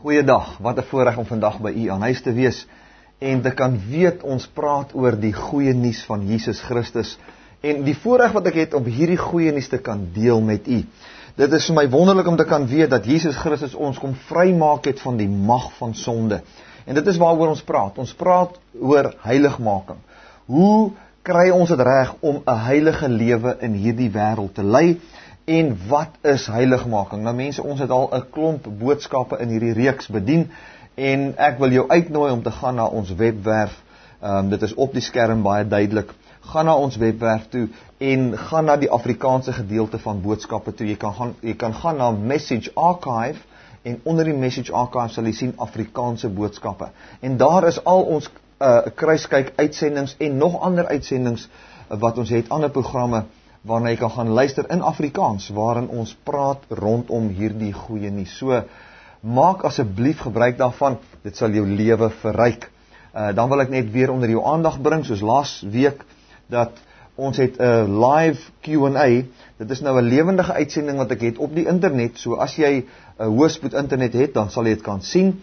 Goeiedag, wat 'n voorreg om vandag by u aan huis te wees en te kan weet ons praat oor die goeie nuus van Jesus Christus en die voorreg wat ek het om hierdie goeie nuus te kan deel met u. Dit is vir my wonderlik om te kan weet dat Jesus Christus ons kom vrymaak het van die mag van sonde. En dit is waaroor ons praat. Ons praat oor heiligmaking. Hoe kry ons dit reg om 'n heilige lewe in hierdie wêreld te lei? En wat is heiligmaking? Nou mense, ons het al 'n klomp boodskappe in hierdie reeks bedien en ek wil jou uitnooi om te gaan na ons webwerf. Dit is op die skerm baie duidelik. Gaan na ons webwerf toe en gaan na die Afrikaanse gedeelte van boodskappe toe. Jy kan gaan na Message Archive en onder die Message Archive sal jy sien Afrikaanse boodskappe. En daar is al ons kruiskyk uitsendings en nog ander uitsendings wat ons het, ander programme waarna jy kan gaan luister in Afrikaans, waarin ons praat rondom hierdie goeie nuus. So, maak asseblief gebruik daarvan, dit sal jou lewe verryk. Dan wil ek net weer onder jou aandag bring, soos laas week, dat ons het 'n live Q&A, dit is nou 'n lewendige uitsending wat ek het op die internet, so as jy 'n hoëspoed internet het, dan sal jy dit kan sien.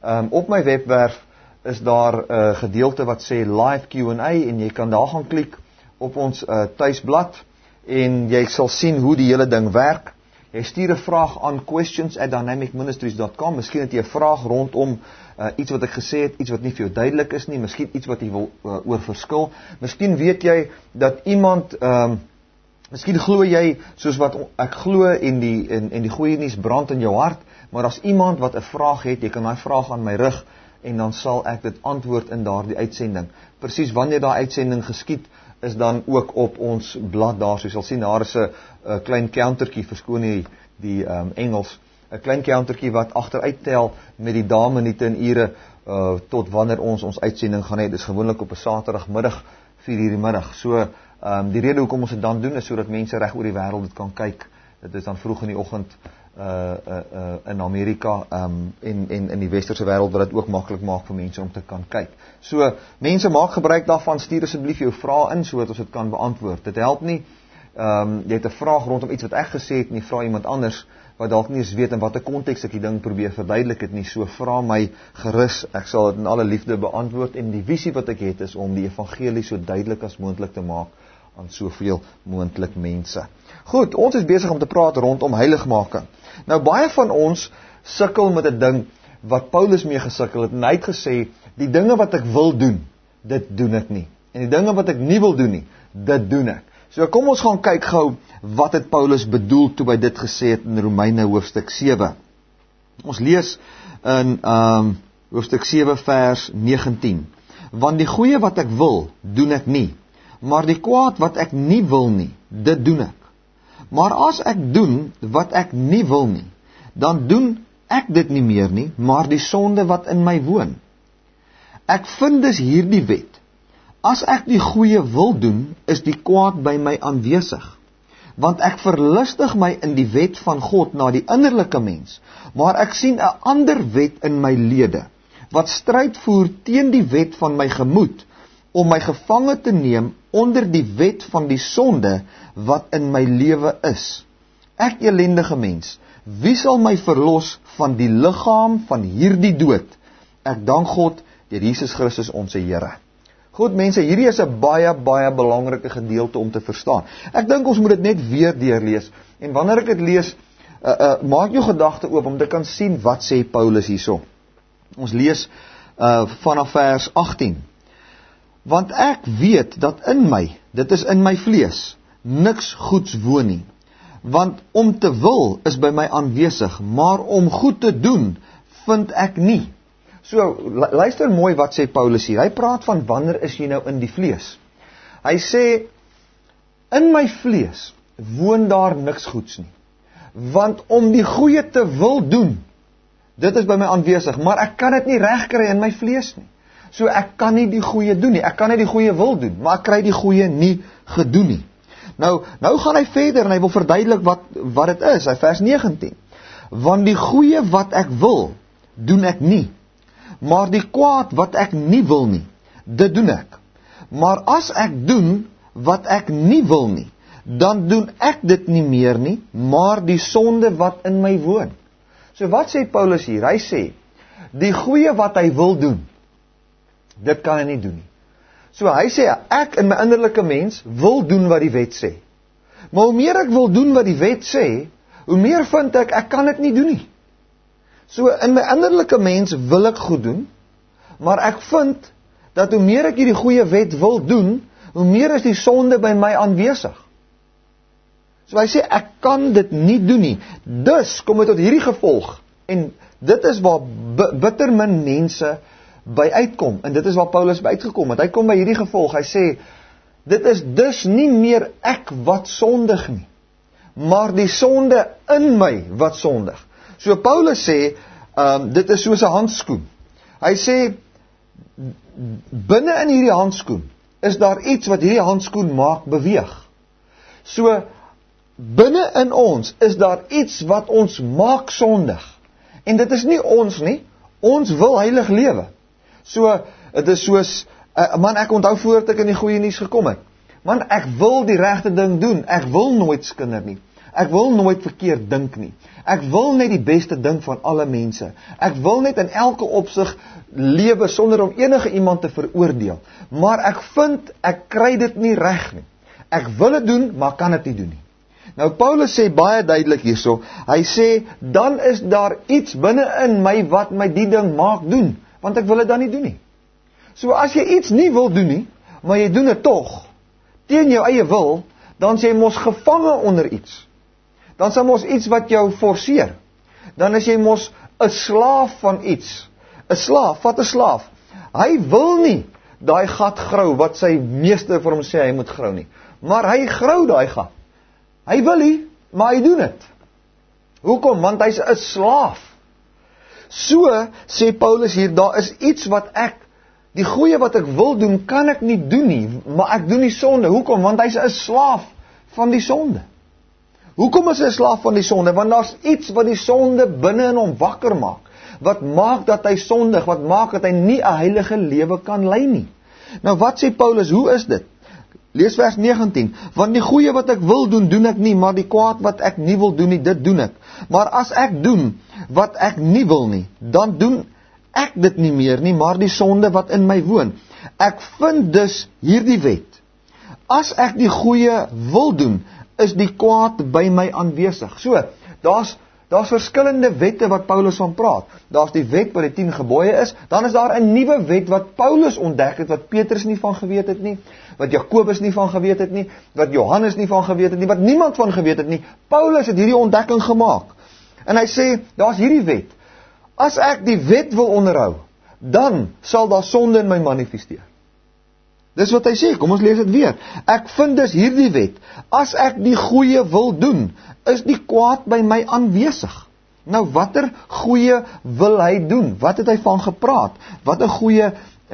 Op my webwerf is daar 'n gedeelte wat sê live Q&A, en jy kan daar gaan klik op ons tuisblad, en jy sal sien hoe die hele ding werk. Jy stuur 'n vraag aan questions@dynamicministries.com. Miskien het jy 'n vraag rondom iets wat ek gesê het, iets wat nie vir jou duidelik is nie, miskien iets wat jy wil oor verskil. Miskien weet jy dat iemand, miskien glo jy, soos wat ek glo en die goeie nuus brand in jou hart, maar as iemand wat 'n vraag het, jy kan daai vraag aan my rig, en dan sal ek dit antwoord in daardie uitsending. Presies wanneer daai uitsending geskied, is dan ook op ons blad daar, so jy sal sien, daar is 'n klein countertjie, verskoon die Engels, 'n klein countertjie wat agteruit tel met die dae, minute en ure, tot wanneer ons uitsending gaan hê. Dit is gewoonlik op 'n Saterdagmiddag, 4:00 die middag. So, die rede hoekom ons dit dan doen, is sodat mense reg oor die wêreld dit kan kyk. Dit is dan vroeg in die oggend, in Amerika, en in die westerse wêreld, wat dit ook maklik maak vir mense om te kan kyk. So, mense, maak gebruik daarvan, stuur asseblief jou vrae in, sodat ons dit kan beantwoord. Dit help nie, jy het 'n vraag rondom iets wat ek gesê het, en jy vra iemand anders, wat dalk nie eens weet in watter konteks ek die ding probeer verduidelik het nie, so vra my gerus, ek sal dit in alle liefde beantwoord, en die visie wat ek het, is om die evangelie so duidelik as moontlik te maak, aan soveel moontlik mense. Goed, ons is besig om te praat rondom heiligmaking. Nou, baie van ons sukkel met 'n ding wat Paulus mee gesukkel het, en hy het gesê, die dinge wat ek wil doen, dit doen ek nie. En die dinge wat ek nie wil doen nie, dit doen ek. So kom ons gaan kyk gou, wat het Paulus bedoel toe hy dit gesê het in Romeine hoofstuk 7. Ons lees in hoofstuk 7 vers 19. Want die goeie wat ek wil, doen ek nie, maar die kwaad wat ek nie wil nie, dit doen ek. Maar as ek doen wat ek nie wil nie, dan doen ek dit nie meer nie, maar die sonde wat in my woon. Ek vind dus hierdie wet. As ek die goeie wil doen, is die kwaad by my aanwesig. Want ek verlustig my in die wet van God na die innerlike mens, maar ek sien 'n ander wet in my lede, wat stryd voer teen die wet van my gemoed, om my gevange te neem onder die wet van die sonde wat in my lewe is. Ek elendige mens, wie sal my verlos van die liggaam van hierdie dood? Ek dank God deur Jesus Christus ons Here. Goed mense, hierdie is 'n baie belangrike gedeelte om te verstaan. Ek dink ons moet dit net weer deurlees, en wanneer ek dit lees, maak jou gedagte oop om te kan sien wat sê Paulus hierso. Ons lees vanaf vers 18. Want ek weet dat in my, dit is in my vlees, niks goeds woon nie. Want om te wil is by my aanwesig, maar om goed te doen, vind ek nie. So, luister mooi wat sê Paulus hier. Hy praat van wanneer is jy nou in die vlees. Hy sê, in my vlees woon daar niks goeds nie. Want om die goeie te wil doen, dit is by my aanwesig, maar ek kan dit nie regkry in my vlees nie. So ek kan nie die goeie doen nie, ek kan nie die goeie wil doen, maar ek kry die goeie nie gedoen nie. Nou gaan hy verder en hy wil verduidelik wat dit is, hy vers 19. Want die goeie wat ek wil, doen ek nie, maar die kwaad wat ek nie wil nie, dit doen ek. Maar as ek doen wat ek nie wil nie, dan doen ek dit nie meer nie, maar die sonde wat in my woon. So wat sê Paulus hier? Hy sê, die goeie wat hy wil doen, dit kan hy nie doen nie. So hy sê, ek in my innerlike mens wil doen wat die wet sê. Maar hoe meer ek wil doen wat die wet sê, hoe meer vind ek kan dit nie doen nie. So in my innerlike mens wil ek goed doen, maar ek vind dat hoe meer ek hierdie goeie wet wil doen, hoe meer is die sonde by my aanwesig. So hy sê, ek kan dit nie doen nie. Dus kom dit tot hierdie gevolg, en dit is waar bitter min mense by uitkom, en dit is waar Paulus by uitgekom het. Hy kom by hierdie gevolg, hy sê, dit is dus nie meer ek wat sondig nie, maar die sonde in my wat sondig. So Paulus sê, dit is soos 'n handskoen. Hy sê, binne in hierdie handskoen, is daar iets wat hierdie handskoen maak beweeg. So, binne in ons, is daar iets wat ons maak sondig. En dit is nie ons nie, ons wil heilig lewe. So, het is soos, man, ek onthou voordat ek in die goeie nuus gekom het. Man, ek wil die regte ding doen, ek wil nooit skinder nie. Ek wil nooit verkeerd dink nie. Ek wil net die beste ding van alle mense. Ek wil net in elke opsig lewe sonder om enige iemand te veroordeel. Maar ek vind, ek kry dit nie reg nie. Ek wil dit doen, maar kan dit nie doen nie. Nou Paulus sê baie duidelik hierso, hy sê, dan is daar iets binne in my wat my die ding maak doen, want ek wil dit dan nie doen nie. So as jy iets nie wil doen nie, maar jy doen dit tog, teen jou eie wil, dan is jy mos gevange onder iets. Dan is daar mos iets wat jou forceer. Dan is jy mos 'n slaaf van iets. 'n Slaaf, vat 'n slaaf. Hy wil nie daai gat grou wat sy meester vir hom sê hy moet grou nie. Maar hy grou daai gat. Hy wil nie, maar hy doen dit. Hoekom? Want hy's 'n slaaf. So sê Paulus hier, daar is iets wat die goeie wat ek wil doen, kan ek nie doen nie, maar ek doen die sonde. Hoekom? Want hy's 'n slaaf van die sonde. Hoekom is hy 'n slaaf van die sonde? Want daar's iets wat die sonde binne in hom wakker maak. Wat maak dat hy sondig, wat maak dat hy nie 'n heilige lewe kan lei nie. Nou wat sê Paulus, hoe is dit? Lees vers 19. Want die goeie wat ek wil doen, doen ek nie, maar die kwaad wat ek nie wil doen nie, dit doen ek. Maar as ek doen wat ek nie wil nie, dan doen ek dit nie meer nie, maar die sonde wat in my woon. Ek vind dus hierdie wet. As ek die goeie wil doen, is die kwaad by my aanwesig. So, daar's verskillende wette wat Paulus van praat. Daar's die wet wat die 10 gebooie is, dan is daar 'n nuwe wet wat Paulus ontdek het, wat Petrus nie van geweet het nie, wat Jakobus nie van geweet het nie, wat Johannes nie van geweet het nie, wat niemand van geweet het nie. Paulus het hierdie ontdekking gemaak. En hy sê, daar's hierdie wet. As ek die wet wil onderhou, dan sal daar sonde in my manifesteer. Dis wat hy sê, kom ons lees dit weer. Ek vind dus hierdie wet, as ek die goeie wil doen, is die kwaad by my aanwesig. Nou, watter goeie wil hy doen? Wat het hy van gepraat? Wat 'n goeie,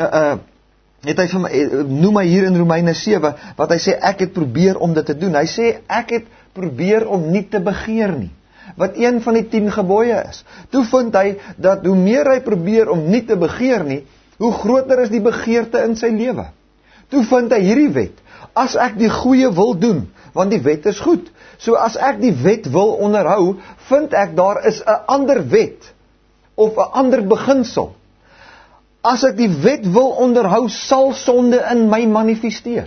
het hy van, noem hy hier in Romeine 7, wat hy sê, ek het probeer om dit te doen. Hy sê, ek het probeer om nie te begeer nie. Wat een van die 10 gebooie is. Toe vind hy, dat hoe meer hy probeer om nie te begeer nie, hoe groter is die begeerte in sy lewe. Toe vind hy hierdie wet, as ek die goeie wil doen, want die wet is goed. So as ek die wet wil onderhou, vind ek daar is 'n ander wet, of 'n ander beginsel. As ek die wet wil onderhou, sal sonde in my manifesteer.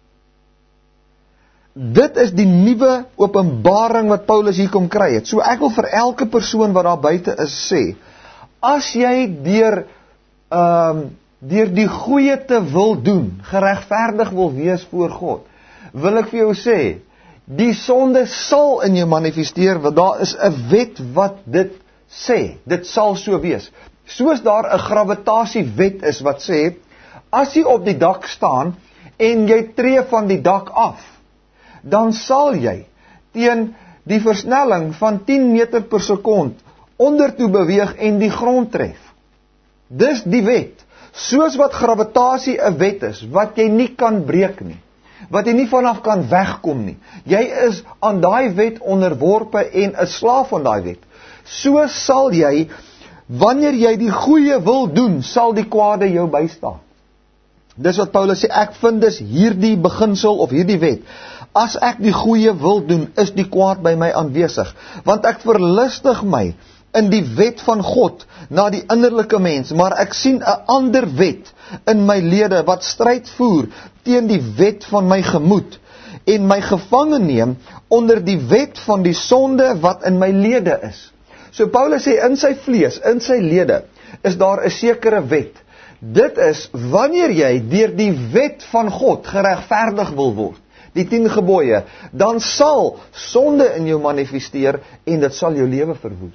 Dit is die nuwe openbaring wat Paulus hier kom kry het. So ek wil vir elke persoon wat daar buite is sê, as jy deur die goeie te wil doen, geregverdig wil wees voor God, wil ek vir jou sê, die sonde sal in jou manifesteer, want daar is 'n wet wat dit sê, dit sal so wees. Soos daar 'n gravitasiewet is wat sê, as jy op die dak staan, en jy tree van die dak af, dan sal jy teen die versnelling van 10 meter per sekond ondertoe beweeg en die grond tref. Dis die wet. Soos wat gravitasie 'n wet is, wat jy nie kan breek nie, wat jy nie vanaf kan wegkom nie. Jy is aan daai wet onderworpe en 'n slaaf van daai wet. So sal jy, wanneer jy die goeie wil doen, sal die kwade jou bystaan. Dis wat Paulus sê, ek vind dus hierdie beginsel of hierdie wet. As ek die goeie wil doen, is die kwaad by my aanwesig, want ek verlustig my in die wet van God na die innerlike mens, maar ek sien 'n ander wet in my lede wat stryd voer teen die wet van my gemoed en my gevange neem onder die wet van die sonde wat in my lede is. So Paulus sê in sy vlees, in sy lede, is daar 'n sekere wet. Dit is wanneer jy deur die wet van God geregverdig wil word, die 10 gebooie, dan sal sonde in jou manifesteer en dit sal jou lewe verwoes.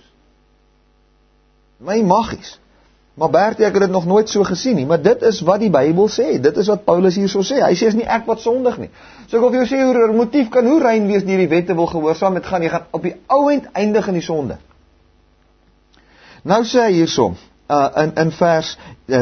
My magies. Maar Bertie, ek het dit nog nooit so gesien nie, maar dit is wat die Bybel sê, dit is wat Paulus hier so sê. Hy sê is nie ek wat sondig nie. So ek wil vir jou sê, hoe motief kan hoe rein wees die wette wil gehoorsaam, jy gaan op die ou end eindig in die sonde. Nou sê hy hierso, in vers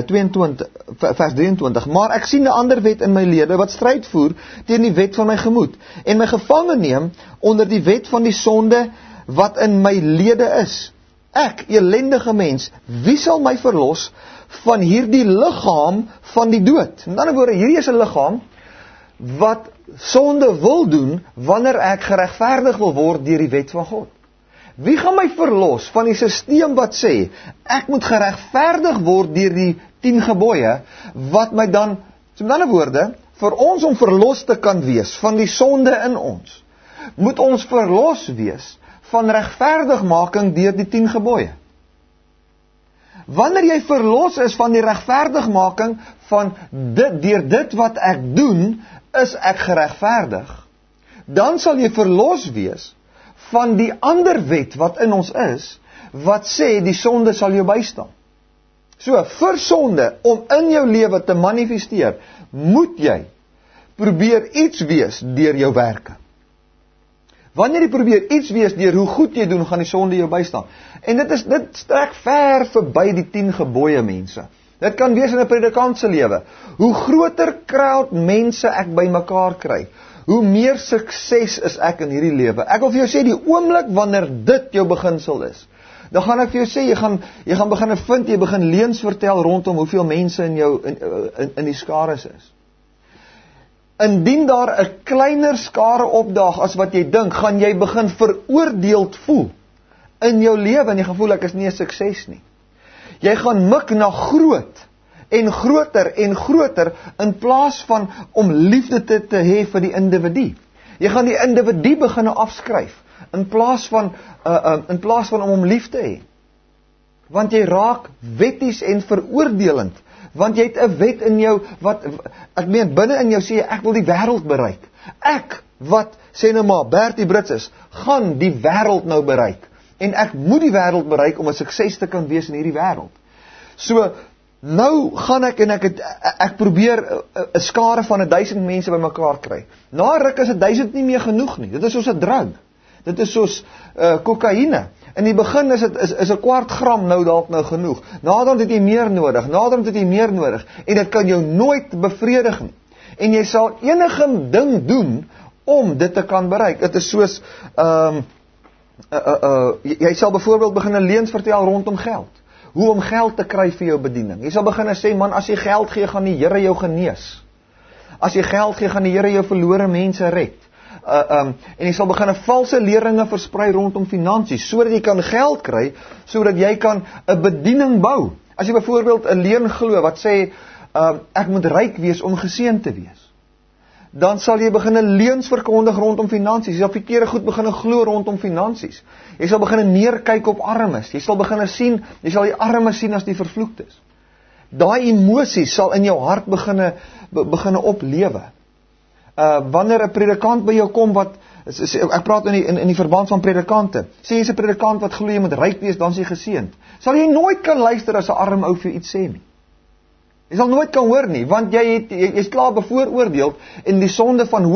23, maar ek sien 'n ander wet in my lede wat stryd voer teen die wet van my gemoed en my gevange neem onder die wet van die sonde wat in my lede is. Ek, elendige mens, wie sal my verlos van hierdie liggaam van die dood? Met ander woorde, hierdie is 'n liggaam wat sonde wil doen wanneer ek geregverdig wil word deur die wet van God. Wie gaan my verlos van die sisteem wat sê, ek moet geregverdig word deur die 10 gebooie, wat my dan, so met ander woorde, vir ons om verlos te kan wees van die sonde in ons, moet ons verlos wees van regverdigmaking deur die 10 gebooie. Wanneer jy verlos is van die regverdigmaking van deur dit wat ek doen, is ek geregverdig, dan sal jy verlos wees van die ander wet wat in ons is, wat sê die sonde sal jou bystaan. So, vir sonde, om in jou lewe te manifesteer, moet jy probeer iets wees deur jou werke. Wanneer jy probeer iets wees deur hoe goed jy doen, gaan die sonde jou bystaan. En dit strek ver verby die 10 gebooie, mense. Dit kan wees in 'n predikant se lewe. Hoe groter crowd mense ek by mekaar kry, hoe meer sukses is ek in hierdie lewe. Ek wil vir jou sê, die oomblik wanneer dit jou beginsel is, dan gaan ek vir jou sê, jy gaan begin vind, jy begin leuns vertel rondom hoeveel mense in jou in die skares is. Indien daar 'n kleiner skare opdaag as wat jy dink, gaan jy begin veroordeeld voel in jou lewe en jy gaan voel ek is nie 'n sukses nie. Jy gaan mik na groot en groter in plaas van om liefde te hê vir die individu. Jy gaan die individu begin afskryf in plaas van om hom lief te hê. Want jy raak wetties en veroordelend. Want jy het 'n wet in jou ek meen binne in jou sê ek wil die wêreld bereik. Ek wat sê nou maar Bertie Brits is, gaan die wêreld nou bereik. En ek moet die wêreld bereik om 'n sukses te kan wees in hierdie wêreld. So nou gaan ek en ek probeer 'n skare van 1000 mense bymekaar kry. Na ruk is 1000 nie meer genoeg nie. Dit is soos 'n drug. Dit is soos kokaine. In die begin is 'n kwart gram nou dalk nou genoeg. Naderhand het jy meer nodig. En dit kan jou nooit bevredig nie. En jy sal enige ding doen om dit te kan bereik. Dit is soos jy sal byvoorbeeld begin 'n leuns vertel rondom geld. Hoe om geld te kry vir jou bediening. Jy sal begin sê, man, as jy geld gee, gaan die Here jou genees. As jy geld gee, gaan die Here jou verlore mense red. En jy sal begin 'n valse leringe versprei rondom finansies, sodat jy kan geld kry, sodat jy kan 'n bediening bou. As jy byvoorbeeld 'n leuen glo wat sê, ek moet ryk wees om geseën te wees, dan sal jy begin 'n leuns verkondig rondom finansies. Jy sal verkeerde goed begin glo rondom finansies. Jy sal begin neerkyk op armes. Jy sal die armes sien as die vervloektes. Daai emosies sal in jou hart begin oplewe. Wanneer 'n predikant by jou kom ek praat in die verband van predikante. Sê jy's 'n predikant wat glo jy moet ryk wees, dan is jy geseënd. Sal jy nooit kan luister as 'n arm ou vir iets sê nie. Jy sal nooit kan hoor nie, want jy's klaar bevooroordeel en die sonde van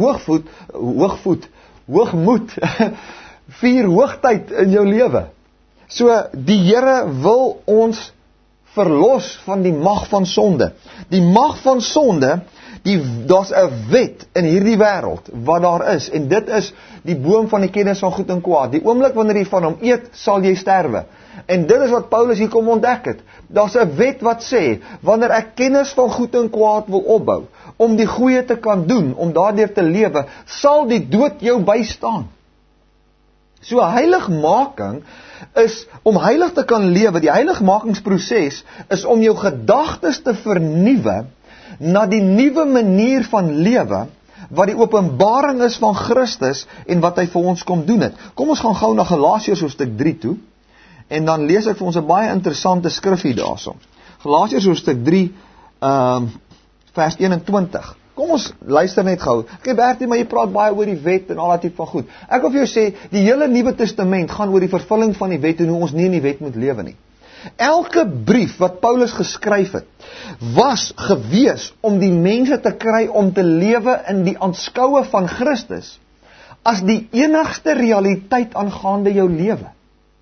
hoogmoed, vier hoogtyd in jou lewe. So, die Here wil ons verlos van die mag van sonde. Die mag van sonde, daar's 'n wet in hierdie wêreld wat daar is, en dit is die boom van die kennis van goed en kwaad. Die oomblik wanneer jy van hom eet, sal jy sterwe. En dit is wat Paulus hier kom ontdek het. Daar's 'n wet wat sê, wanneer ek kennis van goed en kwaad wil opbou, om die goeie te kan doen, om daardeur te lewe, sal die dood jou bystaan. So heiligmaking is om heilig te kan lewe. Die heiligmakingsproses is om jou gedagtes te vernuwe na die nuwe manier van lewe wat die openbaring is van Christus en wat hy vir ons kom doen het. Kom ons gaan gou na Galasiërs hoofstuk 3 toe en dan lees ek vir ons 'n baie interessante skrif hier daarso. Galasiërs hoofstuk 3 vers 21. Kom ons luister net gou. Ek Bertie, maar jy praat baie oor die wet en al dat tipe van goed. Ek wil vir jou sê, die hele Nuwe Testament gaan oor die vervulling van die wet en hoe ons nie in die wet moet lewe nie. Elke brief wat Paulus geskryf het, was gewees om die mense te kry om te lewe in die aanskoue van Christus as die enigste realiteit aangaande jou lewe.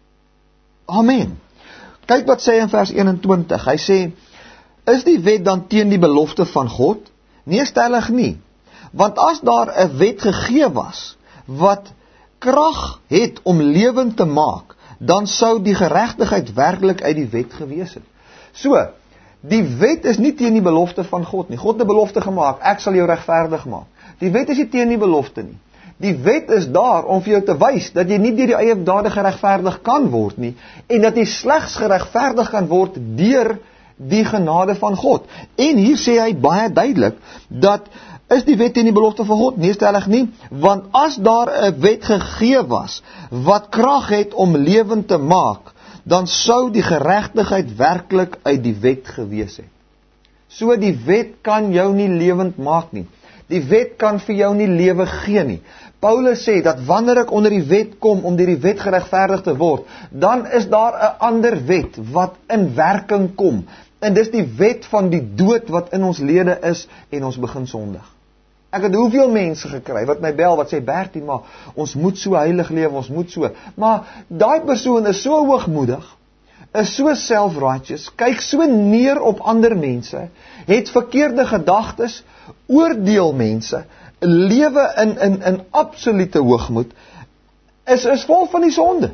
Amen. Kyk wat sê hy in vers 21. Hy sê, is die wet dan teen die belofte van God? Nee, stellig nie. Want as daar 'n wet gegee was, wat krag het om lewend te maak, dan sou die geregtigheid werklik uit die wet gewees het. So, die wet is nie teen die belofte van God nie. God het 'n belofte gemaak, ek sal jou regverdig maak. Die wet is nie teen die belofte nie. Die wet is daar om vir jou te wys dat jy nie deur die eie dade geregverdig kan word nie, en dat jy slegs geregverdig kan word deur die genade van God. En hier sê hy baie duidelik, dat is die wet teen die belofte van God? Nee, stellig nie, want as daar 'n wet gegee was, wat krag het om lewend te maak, dan sou die geregtigheid werklik uit die wet gewees het. So die wet kan jou nie lewend maak nie. Die wet kan vir jou nie lewe gee nie. Paulus sê dat wanneer ek onder die wet kom om deur die wet geregverdig te word, dan is daar 'n ander wet wat in werking kom. En dis die wet van die dood wat in ons lede is en ons begin sondig. Ek het hoeveel mense gekry wat my bel wat sê, Bertie, maar ons moet so heilig lewe, ons moet so. Maar daai persoon is so hoogmoedig, is so self-righteous, kyk so neer op ander mense, het verkeerde gedagtes, oordeel mense, lewe in absolute hoogmoed, is vol van die sonde.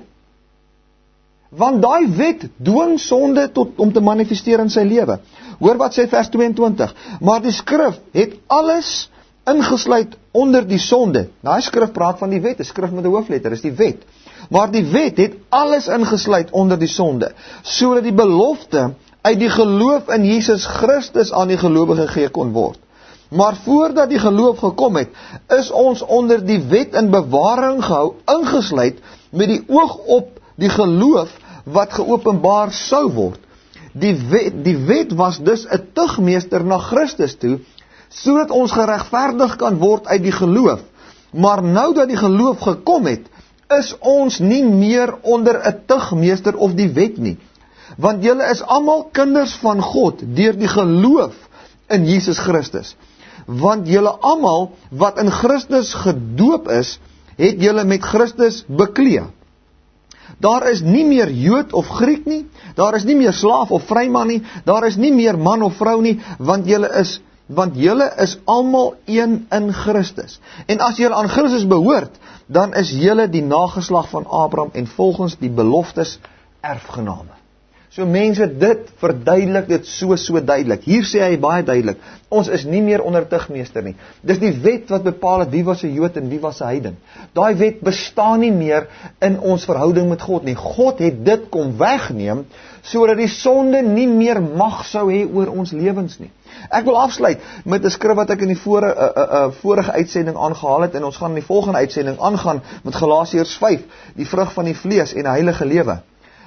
Want daai wet dwing sonde om te manifesteer in sy lewe. Hoor wat sê vers 22. Maar die skrif het alles ingesluit onder die sonde. Daai skrif praat van die wet, 'n skrif met 'n hoofletter, is die wet. Maar die wet het alles ingesluit onder die sonde, sodat die belofte uit die geloof in Jesus Christus aan die gelowige gegee kon word. Maar voordat die geloof gekom het, is ons onder die wet in bewaring gehou, ingesluit met die oog op die geloof wat geopenbaar sou word. Die wet was dus 'n tugmeester na Christus toe, sodat ons geregverdig kan word uit die geloof. Maar nou dat die geloof gekom het, is ons nie meer onder 'n tugmeester of die wet nie. Want julle is almal kinders van God deur die geloof in Jesus Christus. Want julle almal wat in Christus gedoop is, het julle met Christus bekleed. Daar is nie meer Jood of Griek nie, daar is nie meer slaaf of vryman nie, daar is nie meer man of vrou nie, want julle is almal een in Christus. En as julle aan Christus behoort, dan is julle die nageslag van Abraham en volgens die beloftes erfgename. So mense, dit verduidelik dit so duidelik. Hier sê hy baie duidelik, ons is nie meer onder tugmeester nie. Dis die wet wat bepaal het wie was 'n Jood en wie was 'n heiden. Daai wet bestaan nie meer in ons verhouding met God nie. God het dit kom wegneem, sodat die sonde nie meer mag sou hê oor ons lewens nie. Ek wil afsluit met 'n skrif wat ek in die vorige uitsending aangehaal het, en ons gaan in die volgende uitsending aangaan met Galasiërs 5, die vrug van die vlees en 'n heilige lewe.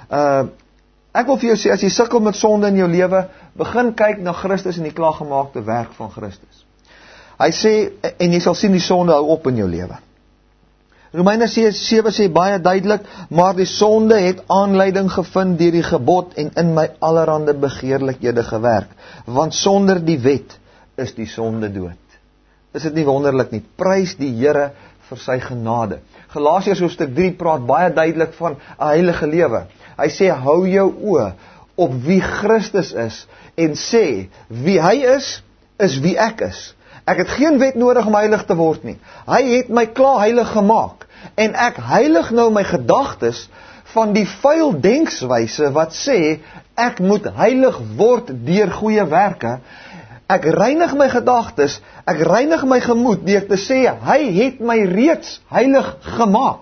Ek wil vir jou sê, as jy sukkel met sonde in jou lewe, begin kyk na Christus en die klaargemaakte werk van Christus. Hy sê, en jy sal sien die sonde hou op in jou lewe. Romeine 7 sê baie duidelik, maar die sonde het aanleiding gevind deur die gebod en in my allerhande begeerlikhede gewerk, want sonder die wet is die sonde dood. Is dit nie wonderlik nie? Prys die Here vir sy genade. Galasiërs hoofstuk 3 praat baie duidelik van 'n heilige lewe. Hy sê, hou jou oë op wie Christus is, en sê, wie hy is wie ek is. Ek het geen wet nodig om heilig te word nie. Hy het my klaar heilig gemaak, en ek heilig nou my gedagtes van die vuil denkswyse wat sê, ek moet heilig word deur goeie werke. Ek reinig my gedagtes, ek reinig my gemoed deur te sê, hy het my reeds heilig gemaak.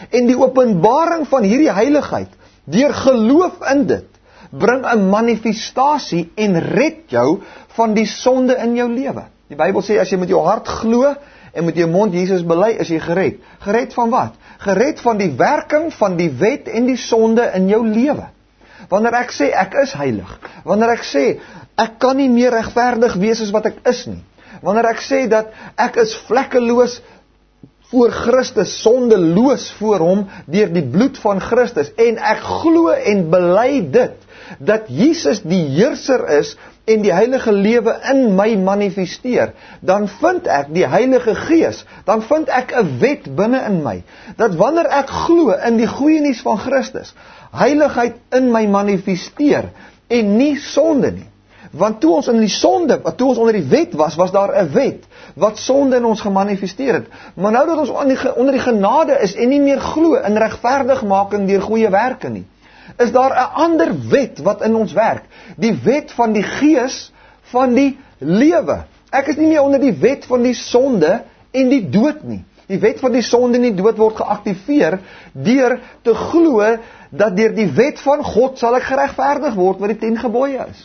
En die openbaring van hierdie heiligheid, deur geloof in dit, bring 'n manifestasie en red jou van die sonde in jou lewe. Die Bybel sê, as jy met jou hart glo en met jou mond Jesus bely, is jy gered. Gered van wat? Gered van die werking van die wet en die sonde in jou lewe. Wanneer ek sê, ek is heilig. Wanneer ek sê, ek kan nie meer regverdig wees as wat ek is nie. Wanneer ek sê dat ek is vlekkeloos voor Christus, sondeloos voor hom, deur die bloed van Christus, en ek glo en bely dit, dat Jesus die heerser is, en die heilige lewe in my manifesteer, dan vind ek die Heilige Gees, dan vind ek 'n wet binne in my, dat wanneer ek glo in die goeie nuus van Christus, heiligheid in my manifesteer, en nie sonde nie. Want toe ons in die sonde, toe ons onder die wet was, was daar 'n wet, wat sonde in ons gemanifesteer het. Maar nou dat ons onder die genade is, en nie meer glo in regverdigmaking deur goeie werke nie, is daar 'n ander wet wat in ons werk. Die wet van die Gees van die lewe. Ek is nie meer onder die wet van die sonde en die dood nie. Die wet van die sonde en die dood word geaktiveer deur te glo dat deur die wet van God sal ek geregverdig word, wat die 10 gebooie is.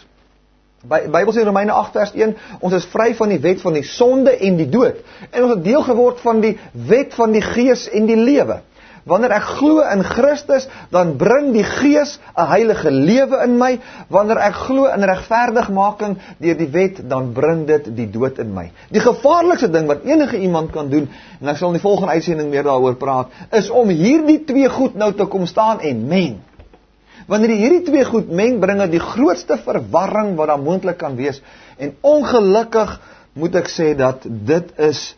Bybel sê in Romeine 8 vers 1, ons is vry van die wet van die sonde en die dood. En ons het deel geword van die wet van die Gees en die lewe. Wanneer ek glo in Christus, dan bring die Gees 'n heilige lewe in my. Wanneer ek glo in regverdigmaking deur die wet, dan bring dit die dood in my. Die gevaarlikste ding wat enige iemand kan doen, en ek sal in die volgende uitsending meer daaroor praat, is om hierdie twee goed nou te kom staan en meng. Wanneer jy hierdie twee goed meng, bring dit die grootste verwarring wat daar moontlik kan wees. En ongelukkig moet ek sê dat dit is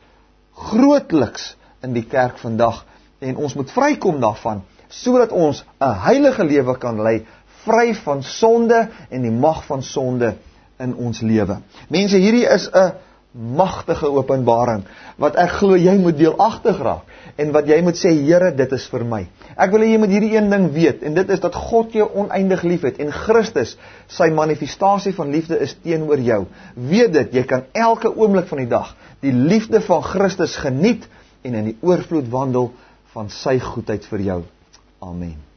grootliks in die kerk vandag. En ons moet vrykom daarvan, sodat ons 'n heilige lewe kan lei, vry van sonde en die mag van sonde in ons lewe. Mense, hierdie is 'n magtige openbaring, wat ek glo jy moet deelagtig raak, en wat jy moet sê, Here, dit is vir my. Ek wil hê jy moet hierdie een ding weet, en dit is dat God jou oneindig lief het, en Christus, sy manifestasie van liefde is teenoor jou. Weet dit, jy kan elke oomblik van die dag die liefde van Christus geniet, en in die oorvloed wandel van sy goedheid vir jou. Amen.